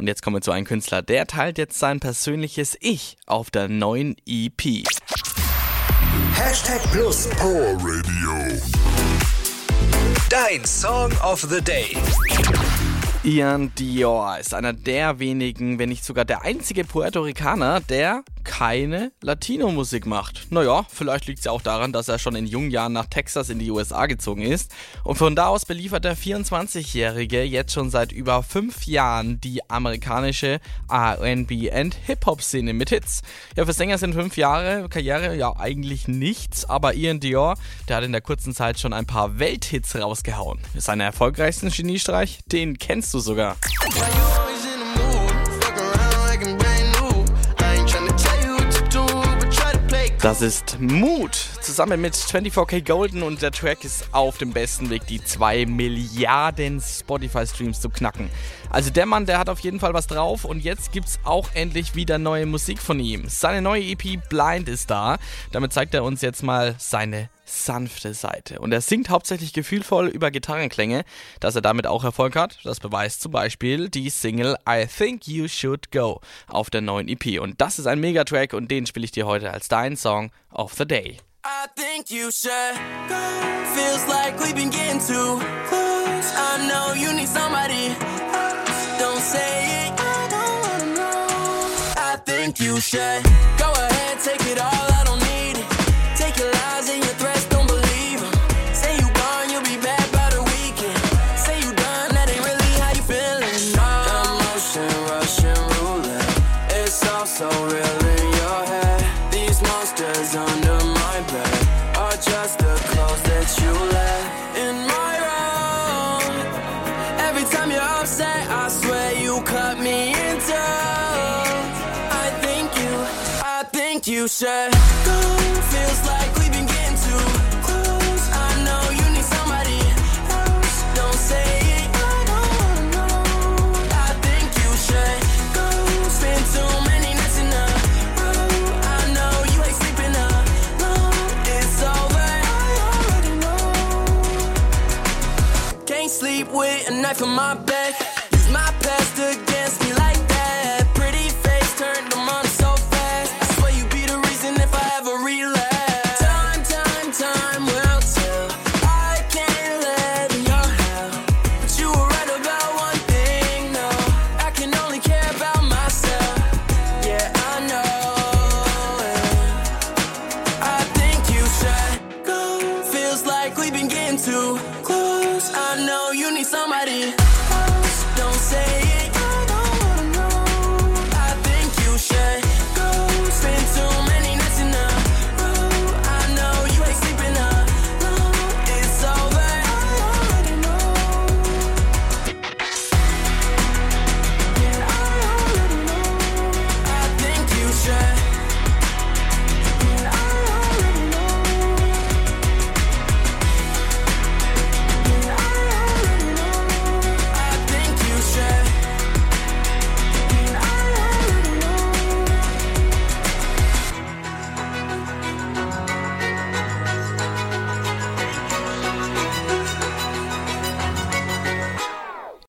Und jetzt kommen wir zu einem Künstler, der teilt jetzt sein persönliches Ich auf der neuen EP. Hashtag Plus Power Radio. Dein Song of the Day. Ian Dior ist einer der wenigen, wenn nicht sogar der einzige Puerto Ricaner, der keine Latino-Musik macht. Naja, vielleicht liegt es ja auch daran, dass er schon in jungen Jahren nach Texas in die USA gezogen ist. Und von da aus beliefert der 24-Jährige jetzt schon seit über 5 Jahren die amerikanische R&B- und Hip-Hop-Szene mit Hits. Ja, für Sänger sind 5 Jahre Karriere ja eigentlich nichts, aber Ian Dior, der hat in der kurzen Zeit schon ein paar Welthits rausgehauen. Seinen erfolgreichsten Geniestreich, den kennst du sogar. Das ist Mood, zusammen mit 24K Golden, und der Track ist auf dem besten Weg, die 2 Milliarden Spotify-Streams zu knacken. Also der Mann, der hat auf jeden Fall was drauf, und jetzt gibt's auch endlich wieder neue Musik von ihm. Seine neue EP Blind ist da, damit zeigt er uns jetzt mal seine sanfte Seite. Und er singt hauptsächlich gefühlvoll über Gitarrenklänge. Dass er damit auch Erfolg hat, das beweist zum Beispiel die Single I Think You Should Go auf der neuen EP. Und das ist ein Megatrack, und den spiele ich dir heute als deinen Song of the Day. I think you should go. Feels like we've been getting too close. I know you need somebody. Don't say it. I don't wanna know. I think you should go ahead, take it all. I don't need it. Take your lies and your threats, don't believe them. Say you gone, you'll be back by the weekend. Say you done, that ain't really how you feeling. Emotion, Russian roulette. It's all so real in your head. These monsters under my bed are just the clothes that you let in my room. Every time you're upset, I swear you cut me in two. I think you should go. Feels like